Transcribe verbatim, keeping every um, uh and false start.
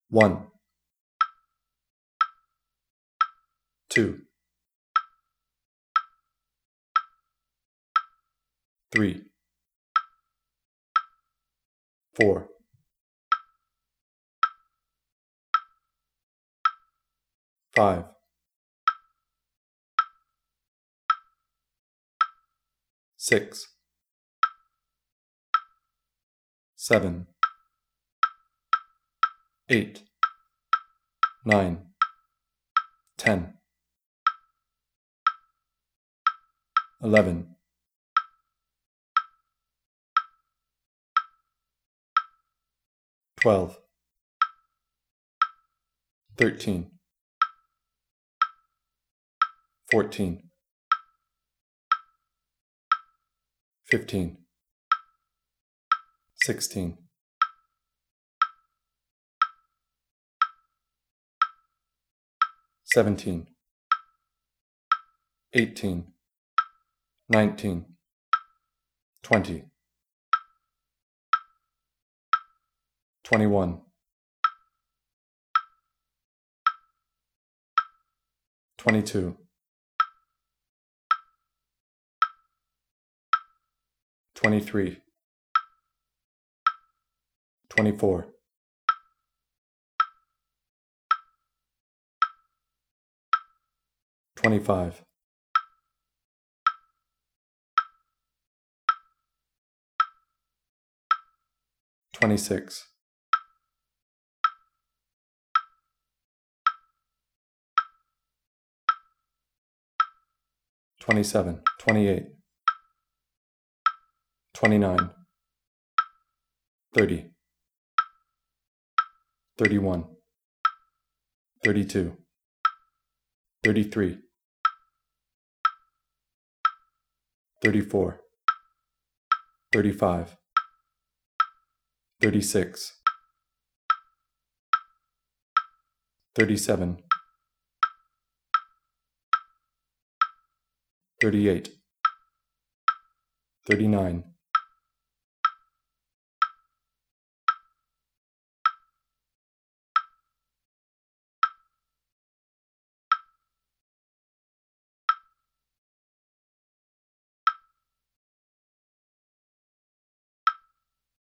one, two, three, four, five, six, seven, eight, nine, ten, eleven, twelve, thirteen, fourteen, fifteen, sixteen, seventeen, eighteen, nineteen, twenty, twenty-one, twenty-two, twenty-three, twenty-four, twenty-five, twenty-six, twenty-seven, twenty-eight, twenty-nine, thirty, thirty-one, thirty-two, thirty-three, thirty-four, thirty-five, thirty-six, thirty-seven, thirty-eight, thirty-nine,